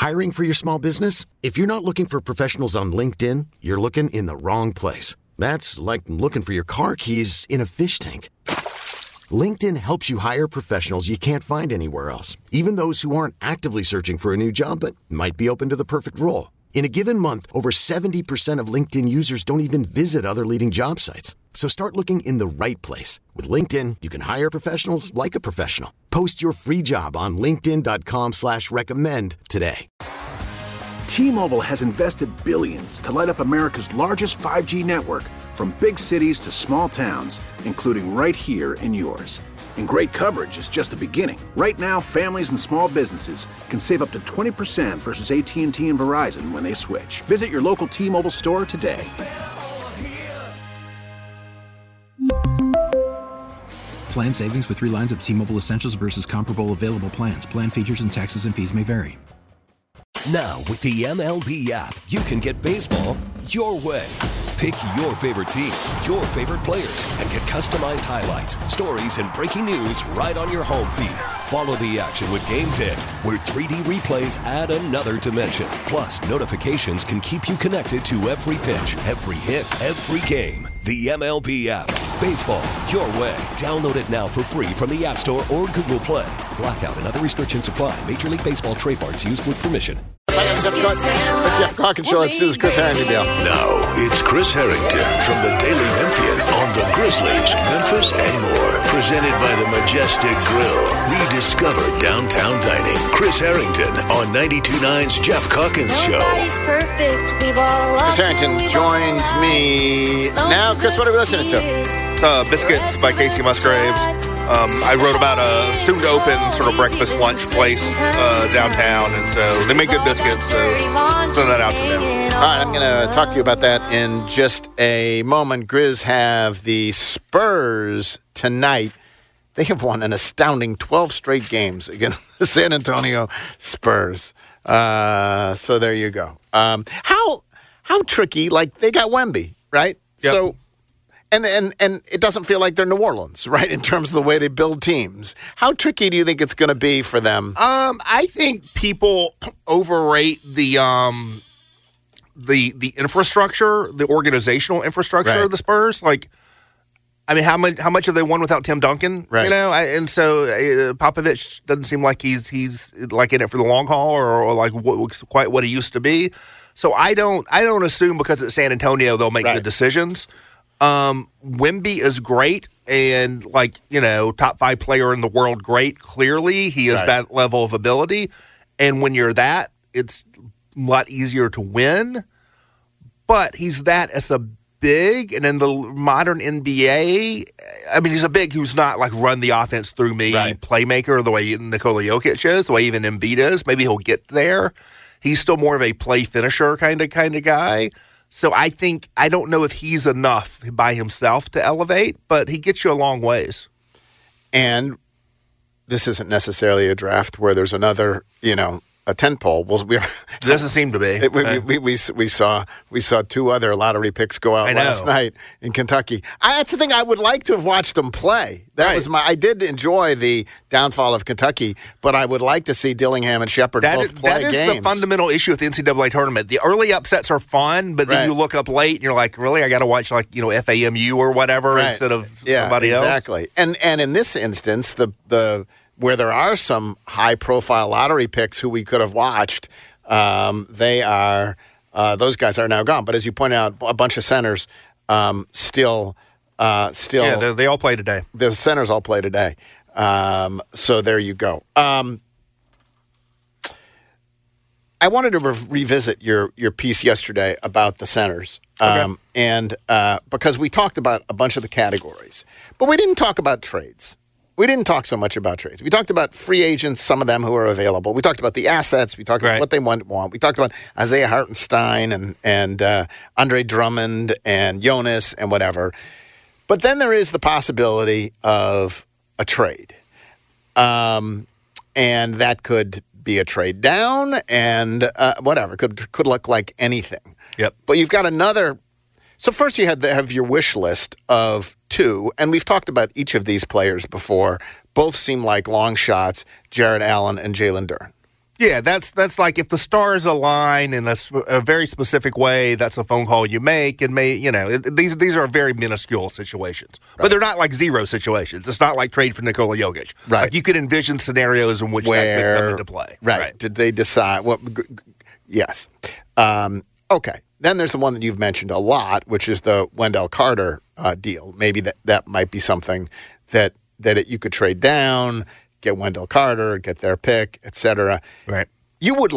Hiring for your small business? If you're not looking for professionals on LinkedIn, you're looking in the wrong place. That's like looking for your car keys in a fish tank. LinkedIn helps you hire professionals you can't find anywhere else, even those who aren't actively searching for a new job but might be open to the perfect role. In a given month, over 70% of LinkedIn users don't even visit other leading job sites. So start looking in the right place. With LinkedIn, you can hire professionals like a professional. Post your free job on linkedin.com/recommend today. T-Mobile has invested billions to light up America's largest 5G network, from big cities to small towns, including right here in yours. And great coverage is just the beginning. Right now, families and small businesses can save up to 20% versus AT&T and Verizon when they switch. Visit your local T-Mobile store today. Plan savings with 3 lines of T-Mobile Essentials versus comparable available plans. Plan features and taxes and fees may vary. Now, with the MLB app, you can get baseball your way. Pick your favorite team, your favorite players, and get customized highlights, stories, and breaking news right on your home feed. Follow the action with Game Day, where 3D replays add another dimension. Plus, notifications can keep you connected to every pitch, every hit, every game. The MLB app. Baseball your way. Download it now for free from the App Store or Google Play. Blackout and other restrictions apply. Major League Baseball trademarks used with permission. The Jeff Calkins Show. Let's do this. Chris Harrington. Now, it's Chris Harrington from the Daily Memphian on the Grizzlies, Memphis, and more. Presented by the Majestic Grill. Rediscover downtown dining. Chris Harrington on 92.9's Jeff Calkins Show. Chris Harrington joins me now. Chris, what are we listening to? Biscuits by Casey Musgraves. I wrote about a soon-to-open sort of breakfast-lunch place downtown, and so they make good biscuits, so send that out to them. All right, I'm going to talk to you about that in just a moment. Grizz have the Spurs tonight. They have won an astounding 12 straight games against the San Antonio Spurs. So there you go. How tricky, like they got Wemby, right? Yep. So And it doesn't feel like they're New Orleans, right, in terms of the way they build teams. How tricky do you think it's going to be for them? I think people overrate the infrastructure, the organizational infrastructure of the Spurs. Like, I mean, how much have they won without Tim Duncan? Right. You know, and so Popovich doesn't seem like he's like in it for the long haul or like quite what he used to be. So I don't assume because it's San Antonio they'll make good decisions. Wemby is great and top 5 player in the world. Great. Clearly he has that level of ability. And when you're that, it's a lot easier to win, but he's that as a big. And in the modern NBA, I mean, he's a big who's not like run the offense through me playmaker the way Nikola Jokic is, the way even Embiid is. Maybe he'll get there. He's still more of a play finisher kind of guy. So I don't know if he's enough by himself to elevate, but he gets you a long ways. And this isn't necessarily a draft where there's another, a tentpole. Doesn't seem to be. We saw 2 other lottery picks go out last night in Kentucky. That's the thing. I would like to have watched them play. I did enjoy the downfall of Kentucky, but I would like to see Dillingham and Shepard both play games. That is the fundamental issue with the NCAA tournament. The early upsets are fun, but then you look up late and you're like, really, I got to watch FAMU or whatever instead of somebody else. Exactly. And in this instance, the where there are some high-profile lottery picks who we could have watched, those guys are now gone. But as you point out, a bunch of centers still. Yeah, they all play today. The centers all play today. So there you go. I wanted to revisit your piece yesterday about the centers. And because we talked about a bunch of the categories, but we didn't talk about trades. We didn't talk so much about trades. We talked about free agents, some of them who are available. We talked about the assets. We talked about what they want. We talked about Isaiah Hartenstein and Andre Drummond and Jonas and whatever. But then there is the possibility of a trade. And that could be a trade down and whatever. Could look like anything. Yep. But you've got another. So first you have your wish list of 2, and we've talked about each of these players before. Both seem like long shots, Jared Allen and Jalen Duren. Yeah, that's like if the stars align in a very specific way, that's a phone call you make. And these are very minuscule situations, but they're not like zero situations. It's not like trade for Nikola Jokic. Right. Like you could envision scenarios in which that could come into play. Right. Did they decide? Well, yes. Okay. Then there's the one that you've mentioned a lot, which is the Wendell Carter deal. Maybe that might be something that you could trade down, get Wendell Carter, get their pick, et cetera. Right. You would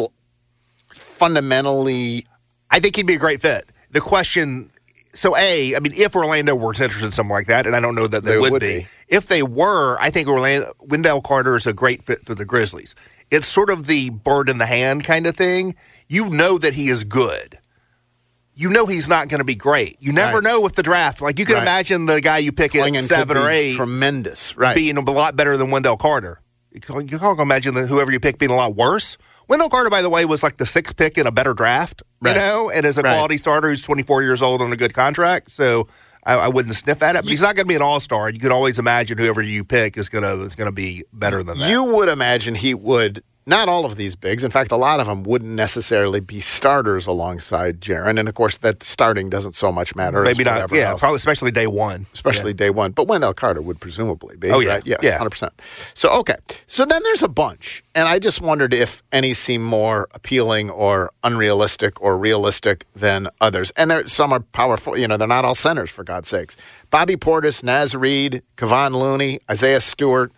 fundamentally... I think he'd be a great fit. The question... So, if Orlando were interested in something like that, and I don't know that they would be. If they were, I think Wendell Carter is a great fit for the Grizzlies. It's sort of the bird in the hand kind of thing. You know that he is good. You know he's not going to be great. You never know with the draft. Like, you can imagine the guy you pick at 7 or 8 tremendous, being a lot better than Wendell Carter. You can't imagine whoever you pick being a lot worse. Wendell Carter, by the way, was like the 6th pick in a better draft, and is a quality starter who's 24 years old on a good contract. So I wouldn't sniff at it. But he's not going to be an all-star. You could always imagine whoever you pick is going to be better than that. You would imagine he would. Not all of these bigs. In fact, a lot of them wouldn't necessarily be starters alongside Jaren. And, of course, that starting doesn't so much matter. Maybe not. Yeah, probably especially day one. Day one. But Wendell Carter would presumably be. Oh, yeah. Right? Yes, yeah. 100%. So, okay. So then there's a bunch. And I just wondered if any seem more appealing or unrealistic or realistic than others. And some are powerful. They're not all centers, for God's sakes. Bobby Portis, Naz Reid, Kevon Looney, Isaiah Stewart.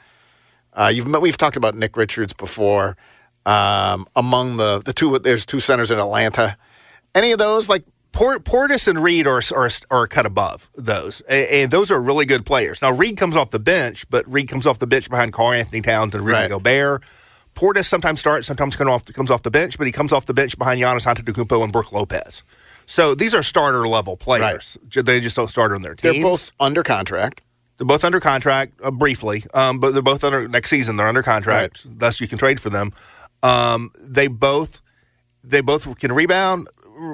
We've talked about Nick Richards before. Among the two, there's 2 centers in Atlanta. Any of those, like Portis and Reid are cut above those, and those are really good players. Now Reid comes off the bench, but Reid comes off the bench behind Karl-Anthony Towns and Rudy Gobert. Portis sometimes starts, sometimes comes off the bench, but he comes off the bench behind Giannis Antetokounmpo and Brook Lopez. So these are starter level players. Right. They just don't start on their teams. They're both under contract. They're both under contract briefly, but they're both under next season. They're under contract, thus you can trade for them. They both can rebound.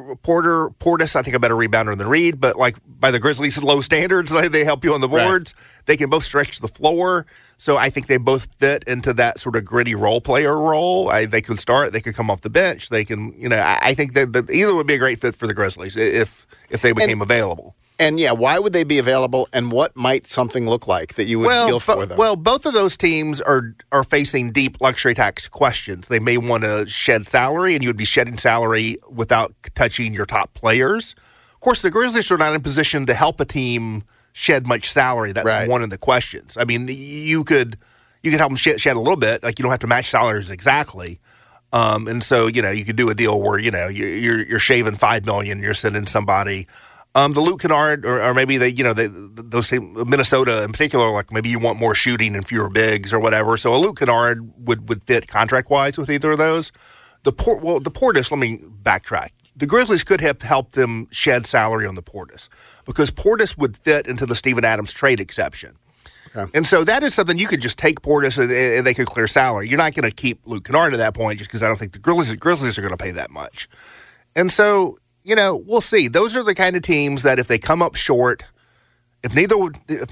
Portis, I think, a better rebounder than Reid, but like by the Grizzlies' low standards, they help you on the boards. Right. They can both stretch the floor, so I think they both fit into that sort of gritty role player role. They could start, they could come off the bench, they can. I think that either would be a great fit for the Grizzlies if they became available. And, why would they be available, and what might something look like that you would feel for them? Well, both of those teams are facing deep luxury tax questions. They may want to shed salary, and you would be shedding salary without touching your top players. Of course, the Grizzlies are not in a position to help a team shed much salary. That's one of the questions. I mean, you could help them shed a little bit. Like, you don't have to match salaries exactly. And so, you could do a deal where, you're shaving $5 million, you're sending somebody – the Luke Kennard, or maybe those teams, Minnesota in particular, like maybe you want more shooting and fewer bigs or whatever. So a Luke Kennard would fit contract wise with either of those. The Portis. Let me backtrack. The Grizzlies could have helped them shed salary on the Portis because Portis would fit into the Steven Adams trade exception. Okay. And so that is something you could just take Portis and they could clear salary. You're not going to keep Luke Kennard at that point just because I don't think the Grizzlies are going to pay that much. And so. We'll see. Those are the kind of teams that if they come up short, if neither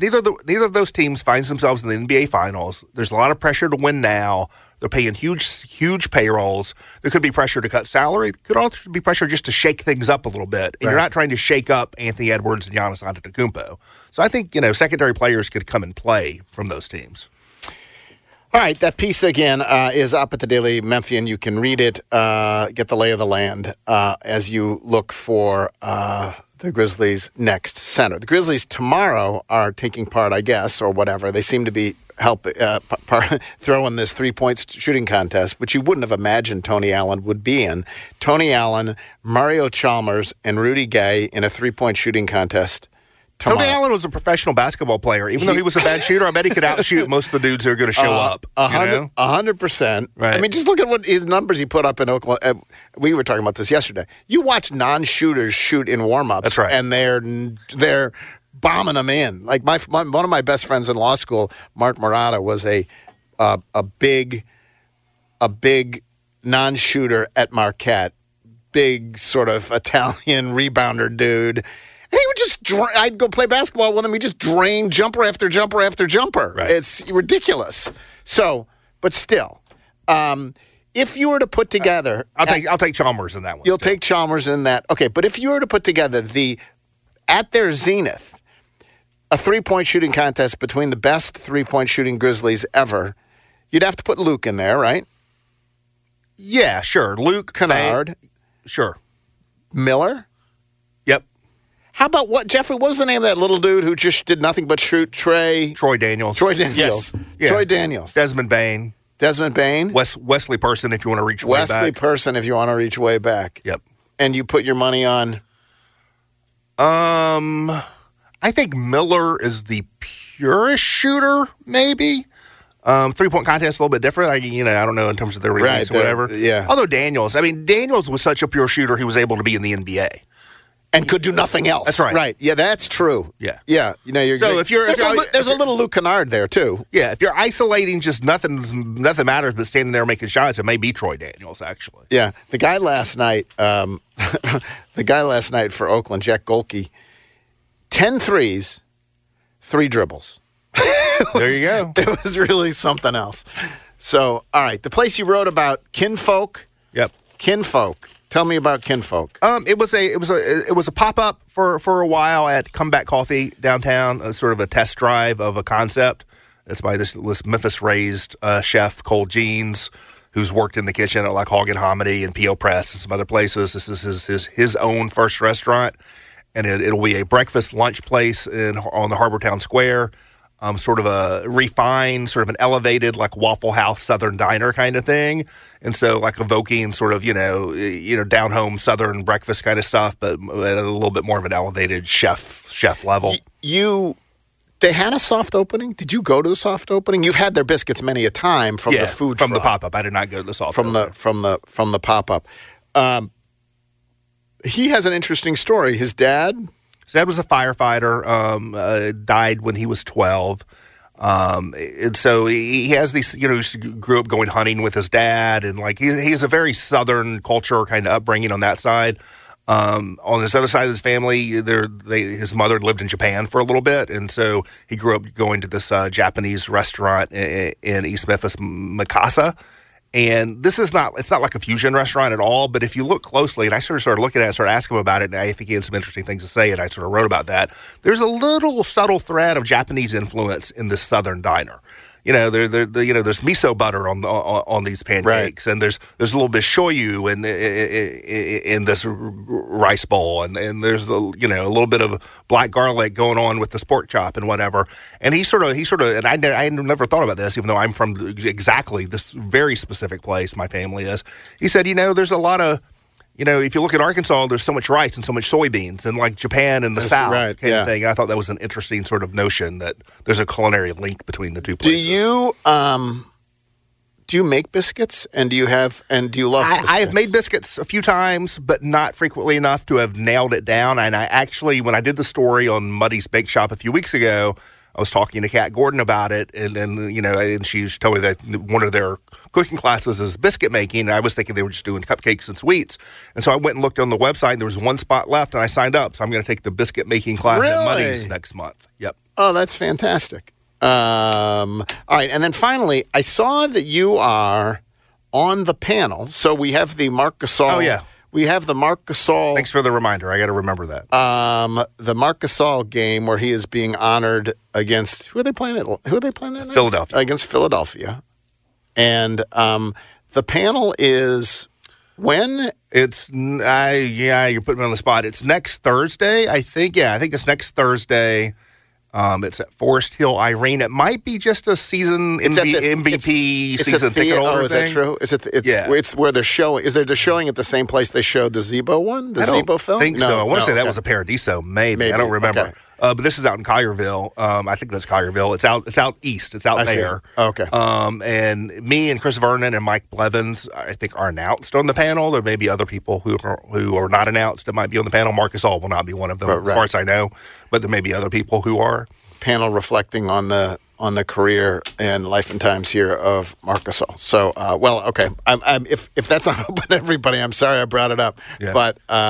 of those teams finds themselves in the NBA Finals, there's a lot of pressure to win now. They're paying huge payrolls. There could be pressure to cut salary. There could also be pressure just to shake things up a little bit. And you're not trying to shake up Anthony Edwards and Giannis Antetokounmpo. So I think, secondary players could come and play from those teams. All right, that piece, again, is up at the Daily Memphian. You can read it, get the lay of the land as you look for the Grizzlies' next center. The Grizzlies tomorrow are taking part, I guess, or whatever. They seem to be throwing this three-point shooting contest, which you wouldn't have imagined Tony Allen would be in. Tony Allen, Mario Chalmers, and Rudy Gay in a three-point shooting contest tomorrow. Tony Allen was a professional basketball player. Even though he was a bad shooter, I bet he could outshoot most of the dudes who are going to show up. 100%. Right. I mean, just look at what his numbers he put up in Oklahoma. We were talking about this yesterday. You watch non-shooters shoot in warm-ups. That's right. And they're bombing them in. Like one of my best friends in law school, Mark Murata, was a big non-shooter at Marquette. Big sort of Italian rebounder dude. And he would just I'd go play basketball with him. He'd just drain jumper after jumper after jumper. Right. It's ridiculous. So, but still, if you were to put together, I'll take Chalmers in that one. You'll take Chalmers in that. Okay, but if you were to put together at their zenith, a 3-point shooting contest between the best 3-point shooting Grizzlies ever, you'd have to put Luke in there, right? Yeah, sure. Luke Kennard, sure. Miller. Yep. How about Jeffrey? What was the name of that little dude who just did nothing but shoot? Troy Daniels. Yes. Yeah. Troy Daniels. Desmond Bain. Wesley Person, if you want to reach way back. Wesley Person, if you want to reach way back. Yep. And you put your money on? I think Miller is the purest shooter, maybe. 3-point contest a little bit different. I don't know in terms of their release or whatever. Yeah. Although Daniels was such a pure shooter, he was able to be in the NBA. And could do nothing else. That's right. Right. Yeah, that's true. Yeah. Yeah. There's a little Luke Kennard there, too. Yeah, if you're isolating just nothing matters but standing there making shots, it may be Troy Daniels, actually. Yeah. The guy last night for Oakland, Jack Golke, 10 threes, 3 dribbles. There you go. It was really something else. So, all right, the place you wrote about, Kinfolk. Yep. Kinfolk. Tell me about Kinfolk. It was a pop up for a while at Comeback Coffee downtown, sort of a test drive of a concept. It's by this Memphis raised chef Cole Jeans, who's worked in the kitchen at like Hog and Hominy and P.O. Press and some other places. This is his own first restaurant, and it'll be a breakfast lunch place on the Harbortown Square. Sort of a refined, sort of an elevated, like Waffle House Southern diner kind of thing, and so like evoking sort of down home Southern breakfast kind of stuff, but at a little bit more of an elevated chef level. They had a soft opening. Did you go to the soft opening? You've had their biscuits many a time from the food from truck. the pop up. I did not go to the soft opening. From the pop up. He has an interesting story. His dad was a firefighter, died when he was 12. And so he has these, he grew up going hunting with his dad, and like he's a very Southern culture kind of upbringing on that side. On this other side of his family, his mother lived in Japan for a little bit, and so he grew up going to this Japanese restaurant in East Memphis, Mikasa. And it's not like a fusion restaurant at all, but if you look closely, and I sort of started looking at it, started asking him about it, and I think he had some interesting things to say, and I sort of wrote about that. There's a little subtle thread of Japanese influence in this Southern diner. There's miso butter on these pancakes, right. And there's a little bit of shoyu in this rice bowl, and there's a little bit of black garlic going on with this pork chop and whatever. And he sort of, and I never thought about this, even though I'm from exactly this very specific place. My family is. He said, there's a lot of. If you look at Arkansas, there's so much rice and so much soybeans, and like Japan and the South kind of thing. And I thought that was an interesting sort of notion that there's a culinary link between the two places. Do you make biscuits, and do you love biscuits? I have made biscuits a few times, but not frequently enough to have nailed it down. And I actually, when I did the story on Muddy's Bake Shop a few weeks ago, I was talking to Kat Gordon about it, and she told me that one of their cooking classes is biscuit making, and I was thinking they were just doing cupcakes and sweets. And so I went and looked on the website, and there was one spot left, and I signed up. So I'm going to take the biscuit making class at Muddy's next month. Yep. Oh, that's fantastic. All right, and then finally, I saw that you are on the panel. So we have the Marc Gasol. Oh, yeah. We have the Marc Gasol. Thanks for the reminder. I got to remember that. The Marc Gasol game where he is being honored against who are they playing that night? Philadelphia. Against Philadelphia. And the panel is when? It's you're putting me on the spot. It's next Thursday, I think. Yeah, I think it's next Thursday. It's at Forest Hill Irene. It might be just a season MVP season ticket holder. Oh, is that true? Is it? It's where they're showing. Is they're showing at the same place they showed the Zebo one? The Zebo film? I think so. I want to say that was a Paradiso. Maybe. I don't remember. Okay. But this is out in Collierville. I think that's Collierville. It's out east. It's out there. Okay. And me and Chris Vernon and Mike Blevins, I think, are announced on the panel. There may be other people who are not announced that might be on the panel. Marc Gasol will not be one of them, as far as I know. But there may be other people who are. Panel reflecting on the career and life and times here of Marc Gasol. So, okay. If that's not open to everybody, I'm sorry I brought it up. Yeah. But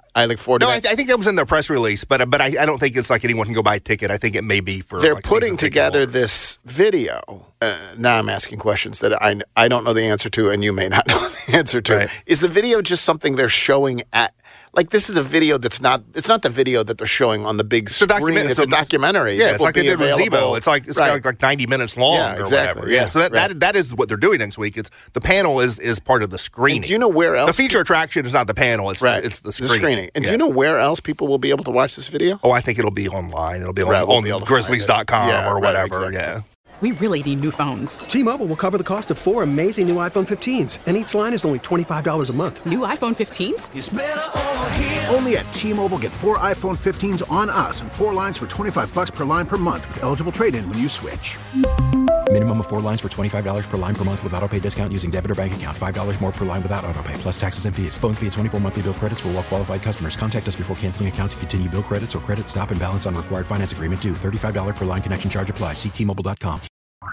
I look forward to No, that. I think that was in their press release, but I don't think it's like anyone can go buy a ticket. I think it may be for. They're like putting together holders. this video. Now I'm asking questions that I don't know the answer to, and you may not know the answer to. Right. Is the video just something they're showing at? Like, this is a video that's not. It's not the video that they're showing on the big screen. It's a documentary. Yeah, that it's will like they be did with available. Zebo. It's like Right. like 90 minutes long Yeah, or exactly. whatever. Yeah, so right. that is what they're doing next week. It's the panel is part of the screening. And do you know where else? The feature attraction is not the panel. It's Right. it's the screening. And Yeah. do you know where else people will be able to watch this video? Oh, I think it'll be online. It'll be Right, we'll on be able to find it. Grizzlies.com Yeah, or right, whatever. exactly. Yeah. We really need new phones. T-Mobile will cover the cost of 4 amazing new iPhone 15s, and each line is only $25 a month. New iPhone 15s? Only at T-Mobile, get 4 iPhone 15s on us and 4 lines for $25 per line per month with eligible trade-in when you switch. Minimum of 4 lines for $25 per line per month with autopay discount using debit or bank account. $5 more per line without autopay, plus taxes and fees. Phone fee at 24 monthly bill credits for well-qualified customers. Contact us before canceling account to continue bill credits or credit stop and balance on required finance agreement due. $35 per line connection charge applies. See T-Mobile.com.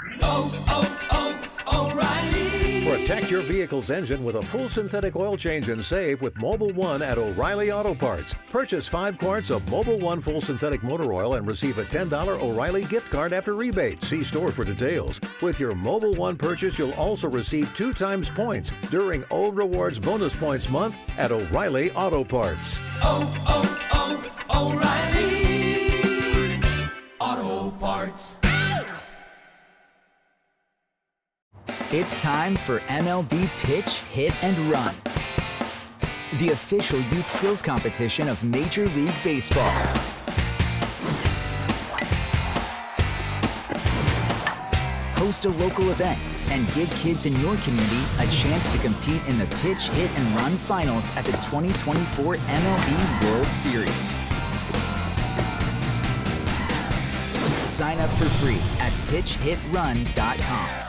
Protect your vehicle's engine with a full synthetic oil change and save with Mobil 1 at O'Reilly Auto Parts. Purchase 5 quarts of Mobil 1 full synthetic motor oil and receive a $10 O'Reilly gift card after rebate. See store for details. With your Mobil 1 purchase, you'll also receive 2 times points during O Rewards Bonus Points Month at O'Reilly Auto Parts. O'Reilly Auto Parts. It's time for MLB Pitch, Hit, and Run, the official youth skills competition of Major League Baseball. Host a local event and give kids in your community a chance to compete in the Pitch, Hit, and Run finals at the 2024 MLB World Series. Sign up for free at pitchhitrun.com.